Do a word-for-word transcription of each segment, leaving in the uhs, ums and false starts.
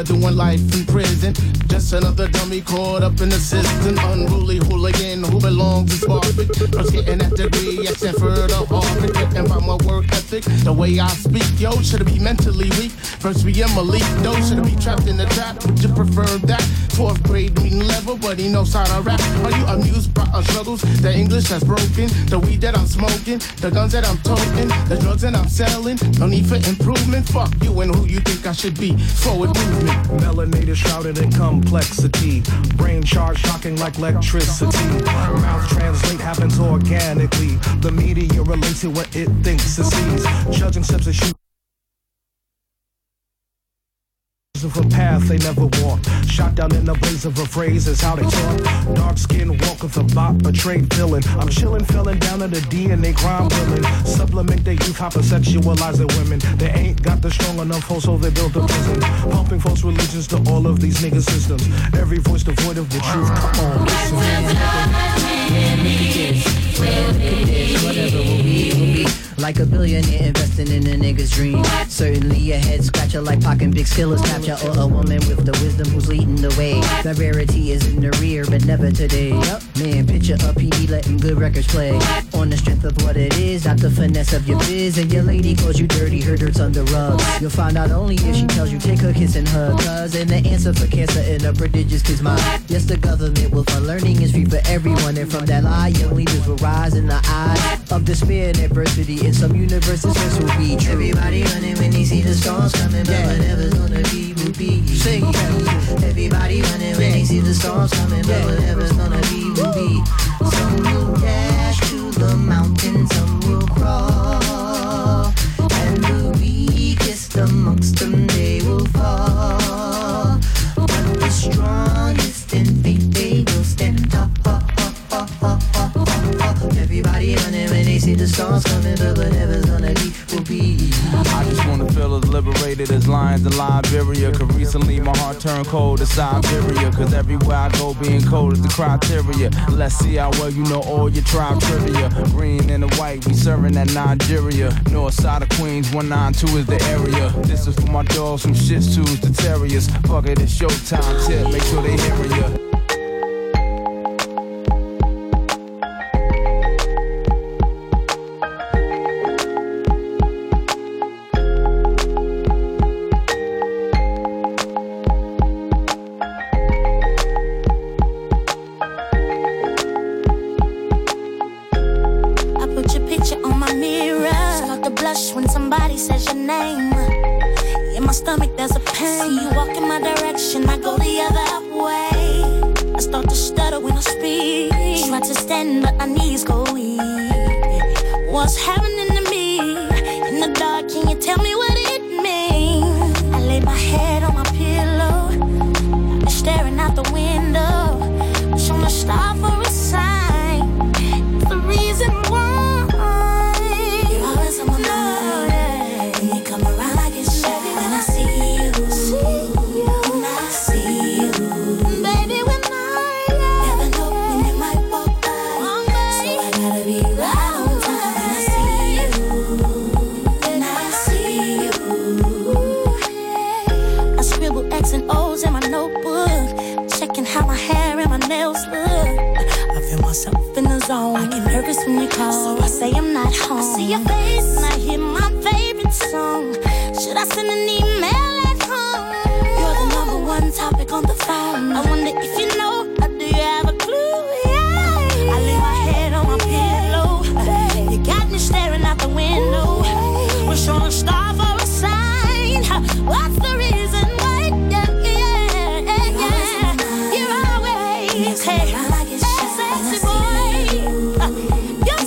better doing life in prison. Just another dummy caught up in the system. Unruly hooligan who belongs to Spartan. First getting that degree at Stanford or Harvard. Written by my work ethic, the way I speak. Yo, should I be mentally weak? First we am elite. Though should I be trapped in the trap? Would you prefer that? Fourth grade reading level, but he knows how to rap. Are you amused by our struggles? The English that's broken, the weed that I'm smoking, the guns that I'm toting, the drugs that I'm selling. No need for improvement. Fuck you and who you think I should be. Forward movement. Melanated, shrouded in complexity. Brain charge shocking like electricity. Mouth translate happens organically. The media relates to what it thinks it sees. Judging steps and shoot of a path they never walked. Shot down in the blaze of a phrase is how they talk. Dark skin walk with a bop, a trade villain. I'm chillin', feeling down at the D and they crime villain. Supplement their youth, hypersexualizing women. They ain't got the strong enough hold, so they built a prison. Pumping false religions to all of these nigga systems. Every voice devoid of the truth. Come on, listen. Whatever will be, will be. Like a billionaire investing in a nigga's dream. Certainly a head scratcher like Pac and Big Skiller's capture. Or a woman with the wisdom who's leading the way. The rarity is in the rear, but never today. Yup. Man, picture a P D letting good records play. On the strength of what it is, not the finesse of your biz. And your lady calls you dirty, her dirt's on the rug. You'll find out only if she tells you take her kiss and hug. Cause in the answer for cancer in a prodigious kid's mind. Yes, the government will fund learning is free for everyone. And from that lie, young leaders will rise in the eyes of despair and adversity. In some universes, this will be true. Everybody running when they see the storms coming, but yeah. Whatever's gonna be, will be. Sing. Everybody running when they see the storms coming, but whatever's gonna be, will be. Some will dash to the mountain, some will crawl, and the weakest amongst them, they will fall. But the strongest in faith, they will stand tall. Everybody running when they see the storms coming, but whatever's gonna be, will be. I just wanna feel as liberated as lions in Liberia. Cause recently my heart turned cold to Siberia. Cause everywhere I go being cold is the criteria. Let's see how well you know all your tribe trivia. Green and the white, we serving at Nigeria. North side of Queens, one nine two is the area. This is for my dogs from shih tzus to terriers. Fuck it, it's showtime tip, make sure they hear ya.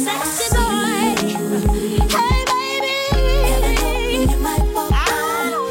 Hey baby, I don't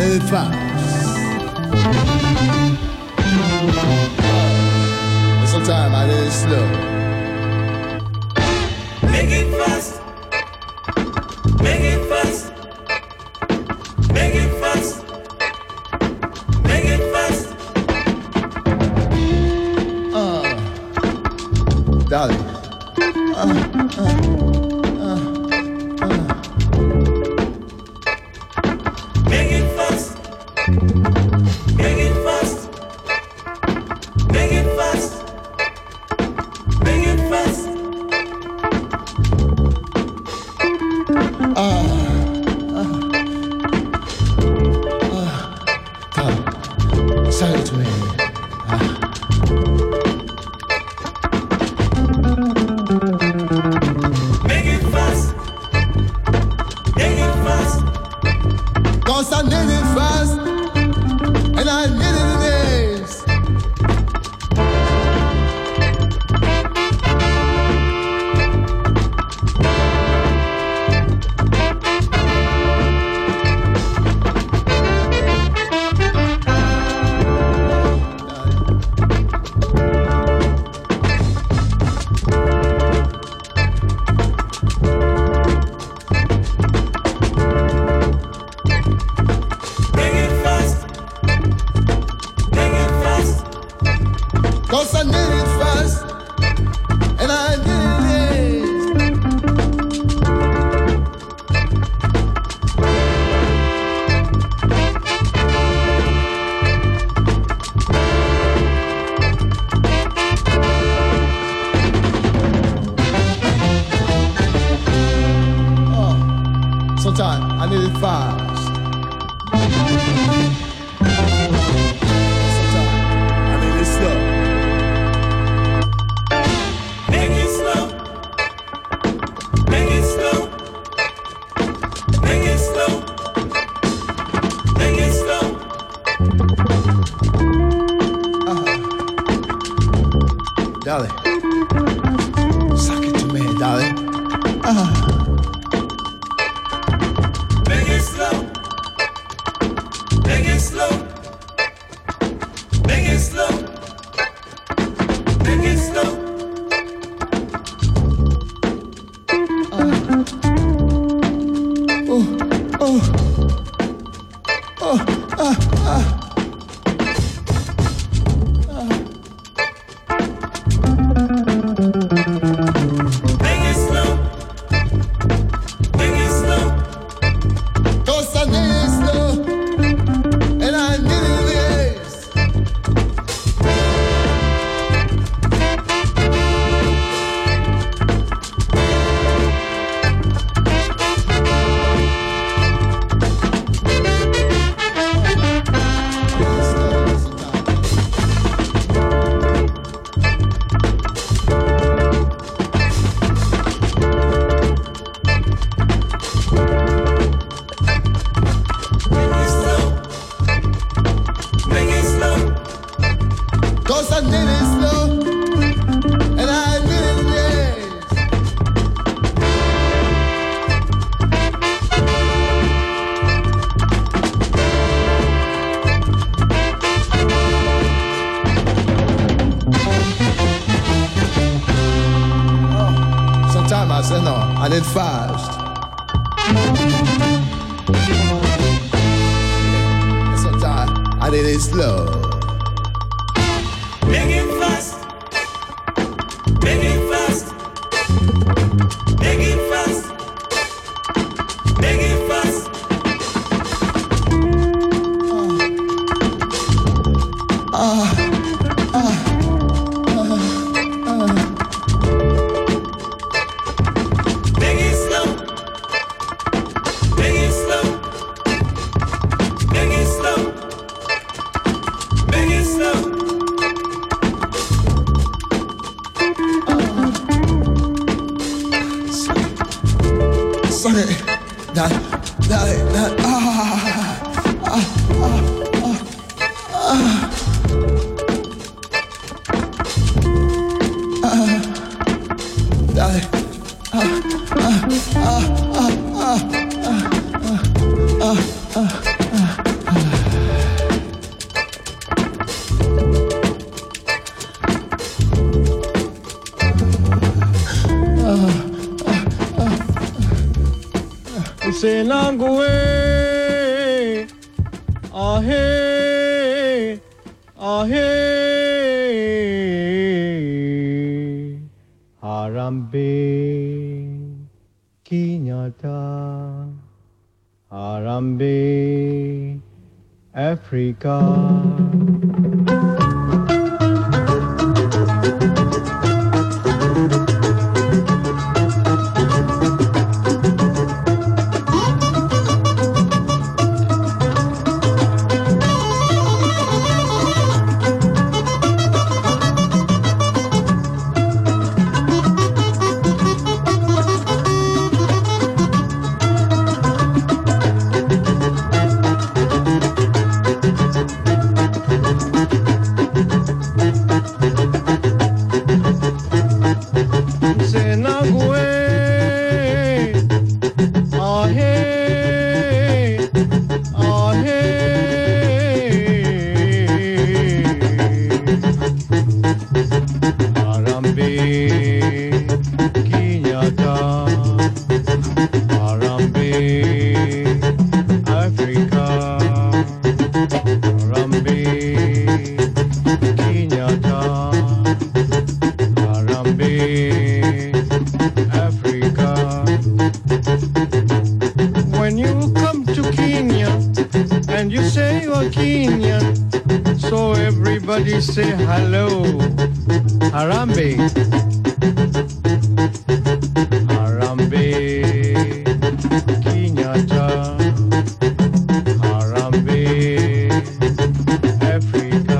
need it fast. But sometimes I need it slow. Make it fast. Make it fast. Make it fast. Make it fast. Uh, darling. Uh, uh, uh, uh. Make it fast. Make it fast. Make it fast. Make it fast. Uh, uh, uh, darling, say it to me. Uh. Make it fast. Make it fast. Cause I need it fast, and I need it days. Make it fast. Make it fast. Cause I need it fast, and I need it days. Oh, sometimes I need it fast. Sometimes I need it slow. Make it slow. Make it slow. Make it slow. Make it slow. Darling, suck it to me, darling. Make it slow. Make it slow. Make it slow. Make it slow. Make it slow. Make it slow. Cause I need it slow, and I need it days. Make it slow. Make it slow. Cause I need it slow, and I need it days. Oh, sometimes I say no, I need fast. And sometimes I need it slow. Make it fast. Make it fast. Make it fast. Make it fast. Make it slow. Make it slow. Make it slow. Make it slow. Suck it. That, that, that, ah, ah, ah, ah, ah. Darling. Ah, ah, ah, ah, ah, ah, ah, ah, ah. Senangue, ahe, ahe, Harambe, Kinyata, Harambe, Africa. Say hello, Harambe, Harambe, Kenyatta, Harambe, Africa.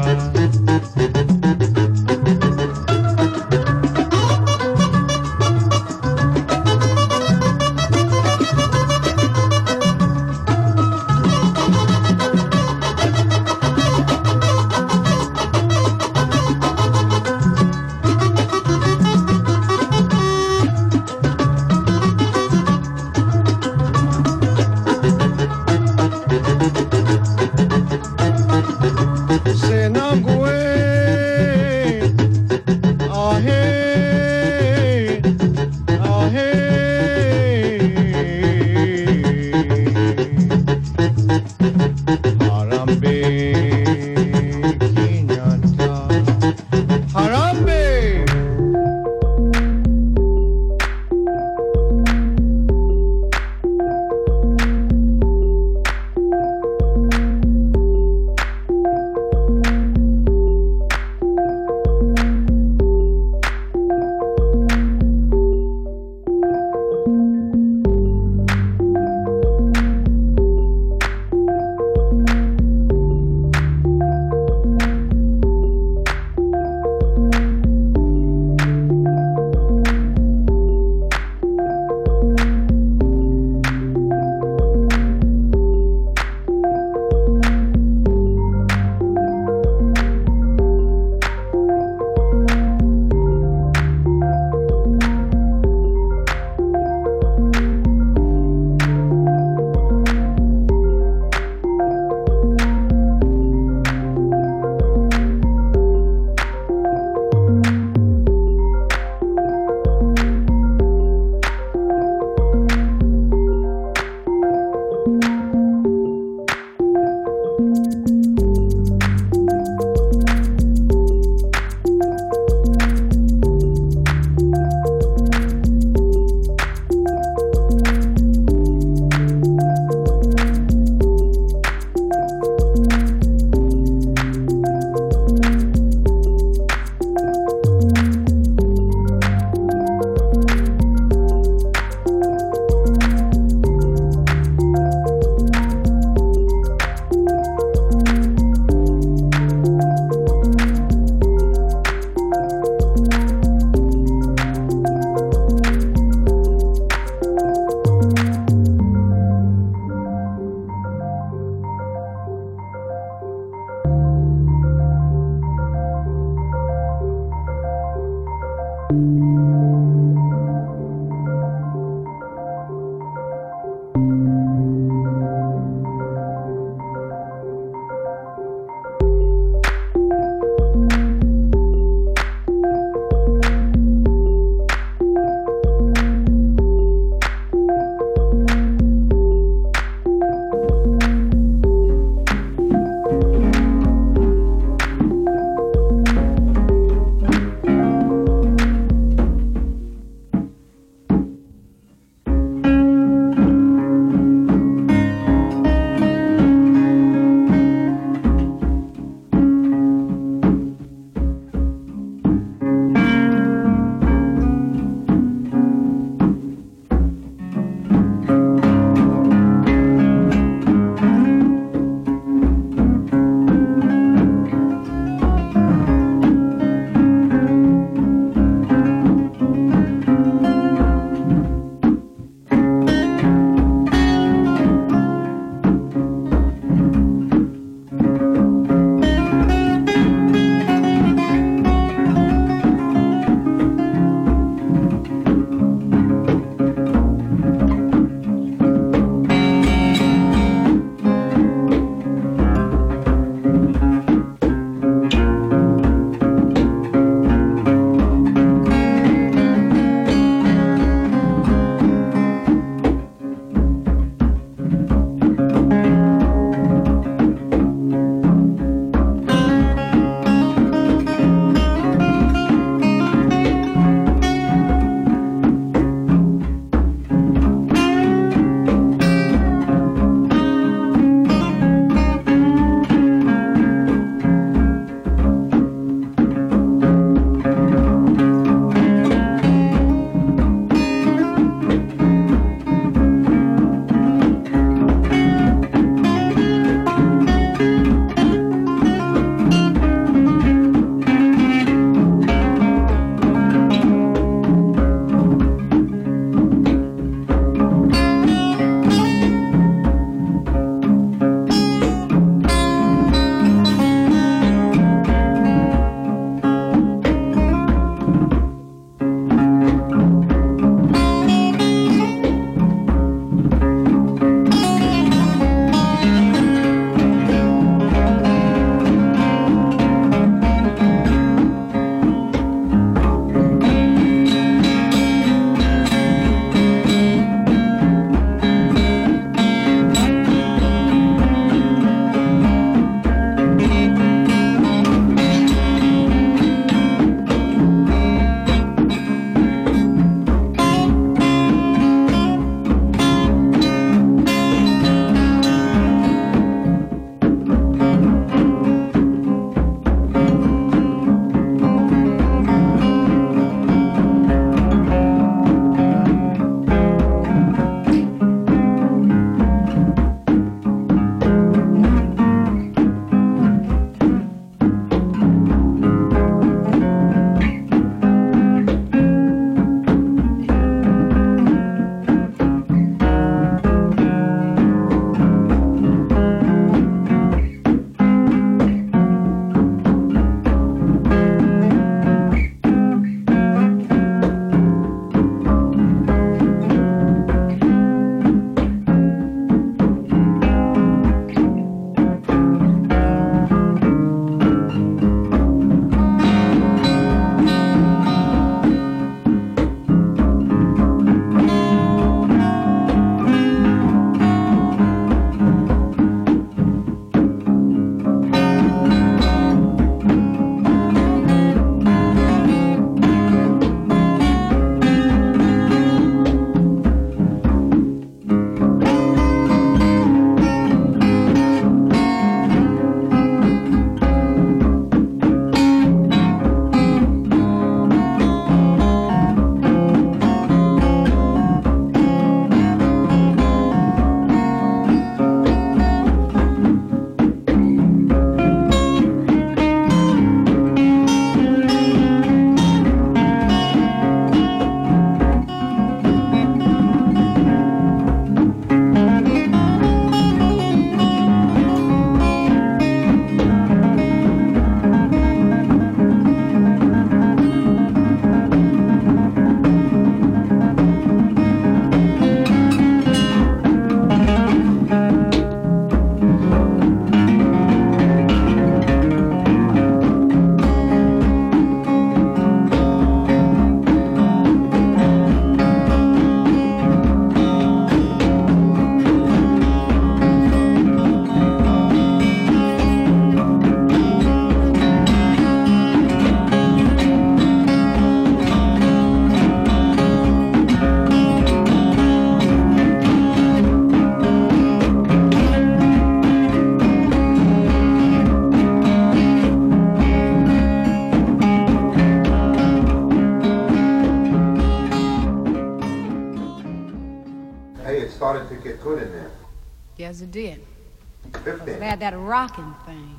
Yes, it did. Because it had that rocking thing.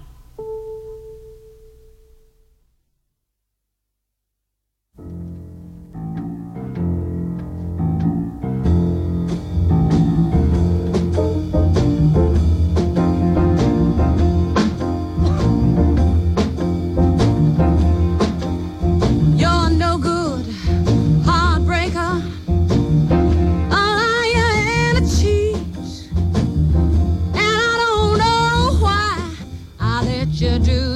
You're no good, heartbreaker. You do